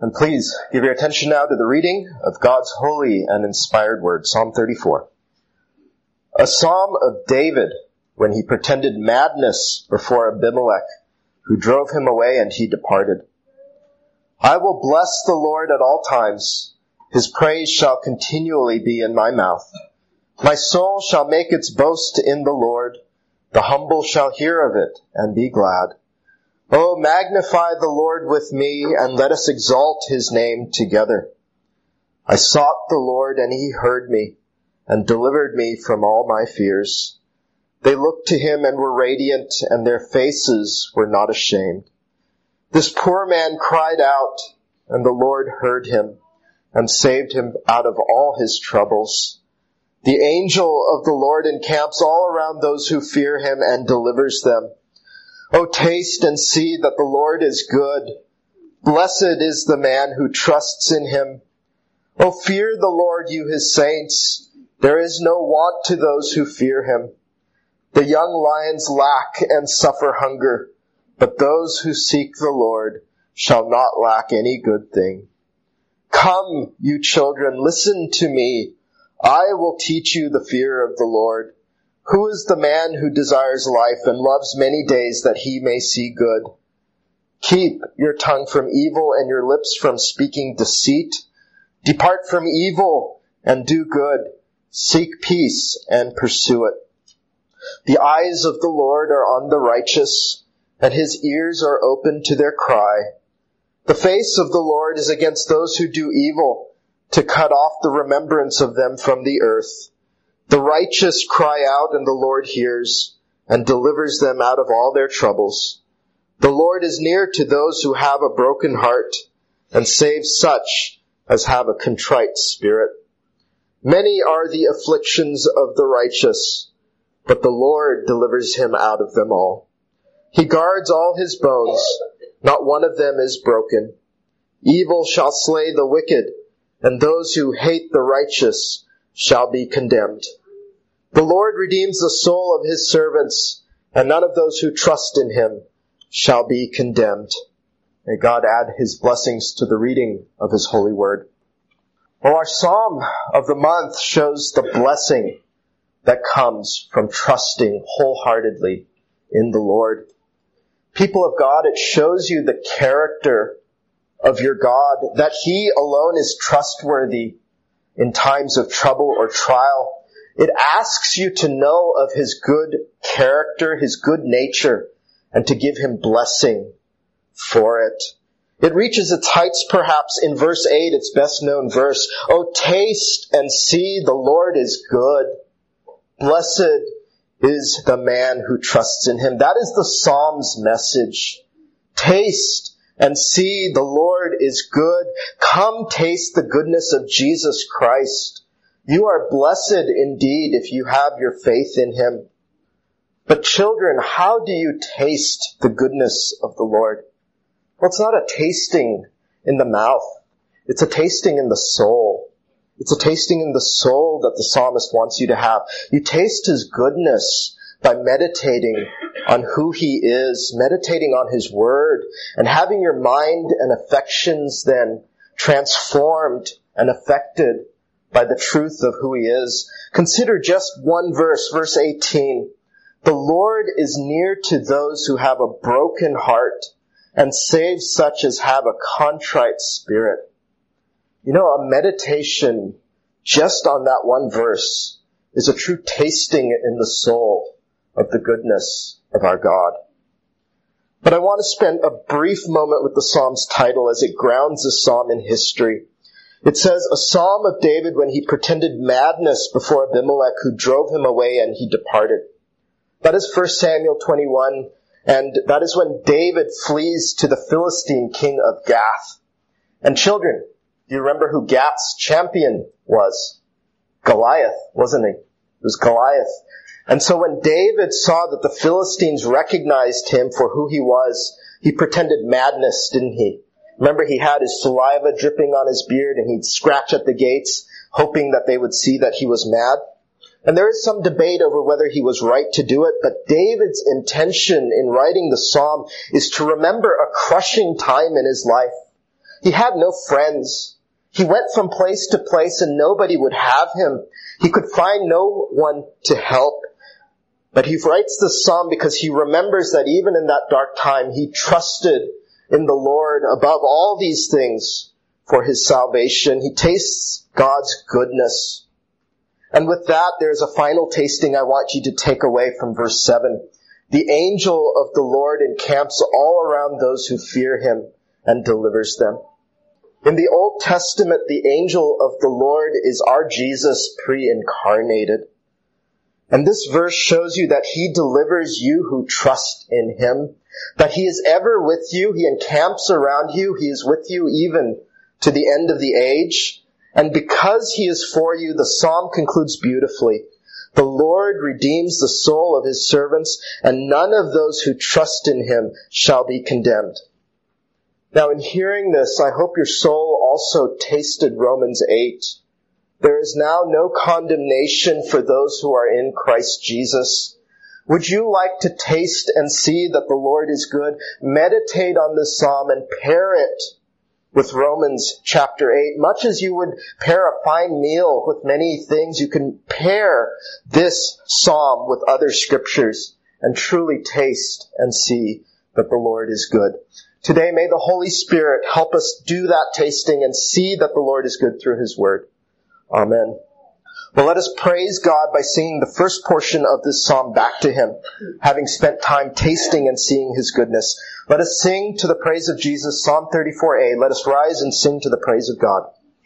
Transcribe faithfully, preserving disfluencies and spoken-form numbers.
And please give your attention now to the reading of God's holy and inspired word, Psalm thirty-four. A psalm of David when he pretended madness before Abimelech, who drove him away and he departed. I will bless the Lord at all times. His praise shall continually be in my mouth. My soul shall make its boast in the Lord. The humble shall hear of it and be glad. Oh, magnify the Lord with me, and let us exalt his name together. I sought the Lord, and he heard me, and delivered me from all my fears. They looked to him and were radiant, and their faces were not ashamed. This poor man cried out, and the Lord heard him, and saved him out of all his troubles. The angel of the Lord encamps all around those who fear him, and delivers them. O taste and see that the Lord is good. Blessed is the man who trusts in him. O fear the Lord, you his saints. There is no want to those who fear him. The young lions lack and suffer hunger, but those who seek the Lord shall not lack any good thing. Come, you children, listen to me. I will teach you the fear of the Lord. Who is the man who desires life and loves many days that he may see good? Keep your tongue from evil and your lips from speaking deceit. Depart from evil and do good. Seek peace and pursue it. The eyes of the Lord are on the righteous, and his ears are open to their cry. The face of the Lord is against those who do evil, to cut off the remembrance of them from the earth. The righteous cry out, and the Lord hears, and delivers them out of all their troubles. The Lord is near to those who have a broken heart, and saves such as have a contrite spirit. Many are the afflictions of the righteous, but the Lord delivers him out of them all. He guards all his bones, not one of them is broken. Evil shall slay the wicked, and those who hate the righteous shall be condemned. The Lord redeems the soul of his servants, and none of those who trust in him shall be condemned. May God add his blessings to the reading of his holy word. Well, our psalm of the month shows the blessing that comes from trusting wholeheartedly in the Lord. People of God, it shows you the character of your God, that he alone is trustworthy in times of trouble or trial. It asks you to know of his good character, his good nature, and to give him blessing for it. It reaches its heights perhaps in verse eight, its best known verse. Oh, taste and see the Lord is good. Blessed is the man who trusts in him. That is the Psalm's message. Taste and see the Lord is good. Come taste the goodness of Jesus Christ. You are blessed indeed if you have your faith in him. But children, how do you taste the goodness of the Lord? Well, it's not a tasting in the mouth. It's a tasting in the soul. It's a tasting in the soul that the psalmist wants you to have. You taste his goodness by meditating on who he is, meditating on his word, and having your mind and affections then transformed and affected by the truth of who he is. Consider just one verse, verse eighteen. The Lord is near to those who have a broken heart, and saves such as have a contrite spirit. You know, a meditation just on that one verse is a true tasting in the soul of the goodness of our God. But I want to spend a brief moment with the psalm's title as it grounds the psalm in history. It says, a psalm of David when he pretended madness before Abimelech, who drove him away and he departed. That is First Samuel twenty-one, and that is when David flees to the Philistine king of Gath. And children, do you remember who Gath's champion was? Goliath, wasn't he? It was Goliath. And so when David saw that the Philistines recognized him for who he was, he pretended madness, didn't he? Remember, he had his saliva dripping on his beard, and he'd scratch at the gates, hoping that they would see that he was mad. And there is some debate over whether he was right to do it, but David's intention in writing the psalm is to remember a crushing time in his life. He had no friends. He went from place to place and nobody would have him. He could find no one to help. But he writes this psalm because he remembers that even in that dark time, he trusted in the Lord above all these things for his salvation. He tastes God's goodness. And with that, there's a final tasting I want you to take away from verse seven. The angel of the Lord encamps all around those who fear him and delivers them. In the Old Testament, the angel of the Lord is our Jesus pre-incarnated. And this verse shows you that he delivers you who trust in him, that he is ever with you, he encamps around you, he is with you even to the end of the age. And because he is for you, the psalm concludes beautifully. The Lord redeems the soul of his servants, and none of those who trust in him shall be condemned. Now in hearing this, I hope your soul also tasted Romans eight. There is now no condemnation for those who are in Christ Jesus. Would you like to taste and see that the Lord is good? Meditate on this psalm and pair it with Romans chapter eight. Much as you would pair a fine meal with many things, you can pair this psalm with other scriptures and truly taste and see that the Lord is good. Today, may the Holy Spirit help us do that tasting and see that the Lord is good through his word. Amen. Well, let us praise God by singing the first portion of this psalm back to him, having spent time tasting and seeing his goodness. Let us sing to the praise of Jesus, Psalm thirty-four A. Let us rise and sing to the praise of God.